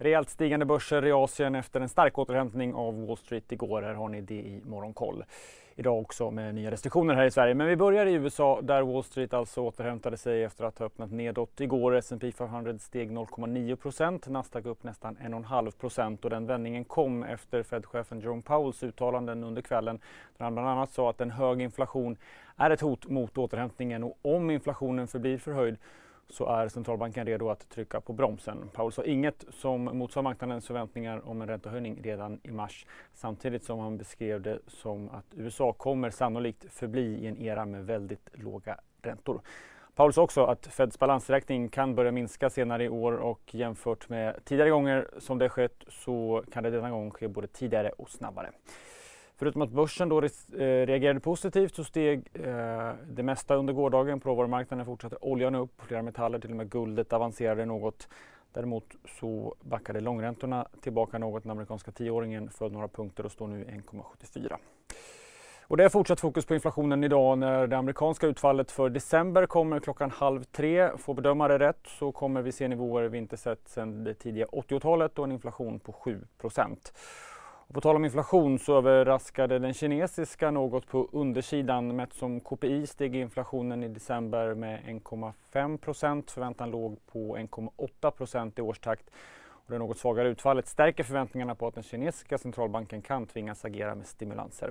Rejält stigande börser i Asien efter en stark återhämtning av Wall Street igår. Här har ni det i Morgonkoll. Idag också med nya restriktioner här i Sverige. Men vi börjar i USA där Wall Street alltså återhämtade sig efter att ha öppnat nedåt igår. S&P 500 steg 0,9%, Nasdaq upp nästan 1,5% och den vändningen kom efter Fed-chefen Jerome Powells uttalanden under kvällen där han bland annat sa att en hög inflation är ett hot mot återhämtningen och om inflationen förblir förhöjd så är centralbanken redo att trycka på bromsen. Powell sa inget som motsvar marknadens förväntningar om en räntehöjning redan i mars. Samtidigt som han beskrev det som att USA kommer sannolikt förbli i en era med väldigt låga räntor. Powell sa också att Feds balansräkning kan börja minska senare i år och jämfört med tidigare gånger som det skett så kan det denna gång ske både tidigare och snabbare. Förutom att börsen då reagerade positivt så steg det mesta under gårdagen. På råvarumarknaden fortsatte oljan upp, flera metaller, till och med guldet avancerade något. Däremot så backade långräntorna tillbaka något. Den amerikanska 10-åringen föll några punkter och står nu 1,74. Och det är fortsatt fokus på inflationen idag när det amerikanska utfallet för december kommer klockan 2:30. Får bedömare rätt så kommer vi se nivåer vi inte sett sedan det tidiga 80-talet och en inflation på 7%. Och på tal om inflation så överraskade den kinesiska något på undersidan. Mätt som KPI steg inflationen i december med 1,5%. Förväntan låg på 1,8% i årstakt. Och det något svagare utfallet stärker förväntningarna på att den kinesiska centralbanken kan tvingas agera med stimulanser.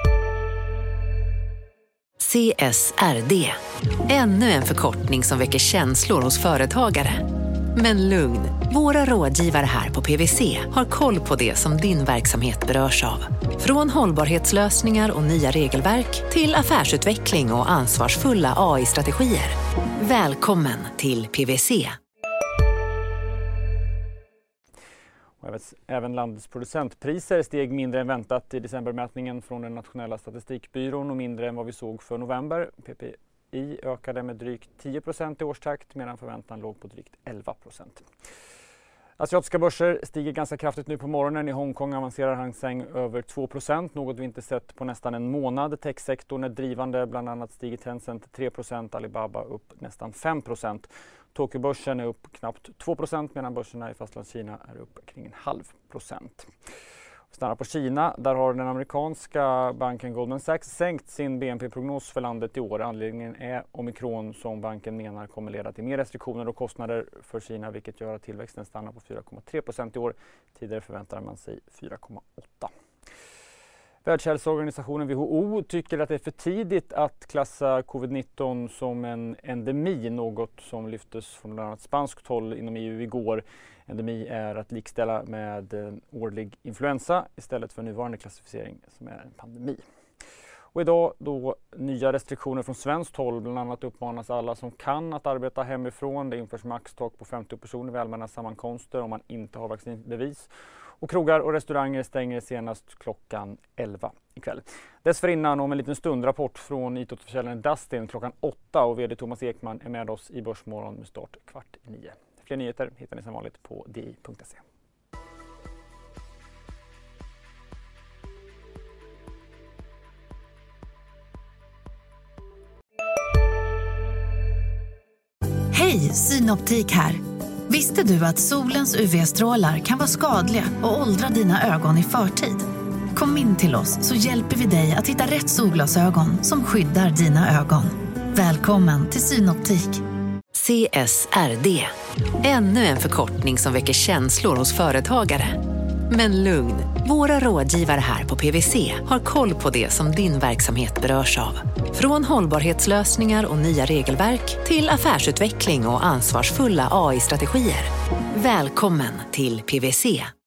CSRD. Ännu en förkortning som väcker känslor hos företagare. Men lugn, våra rådgivare här på PwC har koll på det som din verksamhet berörs av. Från hållbarhetslösningar och nya regelverk till affärsutveckling och ansvarsfulla AI-strategier. Välkommen till PwC. Även landets producentpriser steg mindre än väntat i decembermätningen från den nationella statistikbyrån och mindre än vad vi såg för november. PPI ökade med drygt 10% i årstakt medan förväntan låg på drygt 11%. Asiatiska börser stiger ganska kraftigt nu på morgonen. I Hongkong avancerar Hang Seng över 2%, något vi inte sett på nästan en månad. Techsektorn är drivande, bland annat stiger Tencent 3%, Alibaba upp nästan 5%. Tokyobörsen är upp knappt 2% medan börserna i fastlandskina är upp kring 0,5%. Stannar på Kina, där har den amerikanska banken Goldman Sachs sänkt sin BNP-prognos för landet i år. Anledningen är omikron som banken menar kommer leda till mer restriktioner och kostnader för Kina, vilket gör att tillväxten stannar på 4,3% i år. Tidigare förväntar man sig 4,8%. Världshälsoorganisationen WHO tycker att det är för tidigt att klassa covid-19 som en endemi, något som lyftes från bland annat spanskt håll inom EU igår. Endemi är att likställa med årlig influensa istället för nuvarande klassificering som är en pandemi. Och idag då nya restriktioner från svenskt håll, bland annat uppmanas alla som kan att arbeta hemifrån. Det införs maxtak på 50 personer vid allmänna sammankomster om man inte har vaccinbevis. Och krogar och restauranger stänger senast klockan 11 ikväll. Dessförinnan om en liten stund rapport från IT-försäljaren Dustin klockan 8 och vd Thomas Ekman är med oss i Börsmorgon med start 8:45. Fler nyheter hittar ni som vanligt på di.se. Hej, Synoptik här. Visste du att solens UV-strålar kan vara skadliga och åldra dina ögon i förtid? Kom in till oss så hjälper vi dig att hitta rätt solglasögon som skyddar dina ögon. Välkommen till Synoptik. CSRD. Ännu en förkortning som väcker känslor hos företagare. Men lugn, våra rådgivare här på PwC har koll på det som din verksamhet berörs av. Från hållbarhetslösningar och nya regelverk till affärsutveckling och ansvarsfulla AI-strategier. Välkommen till PwC.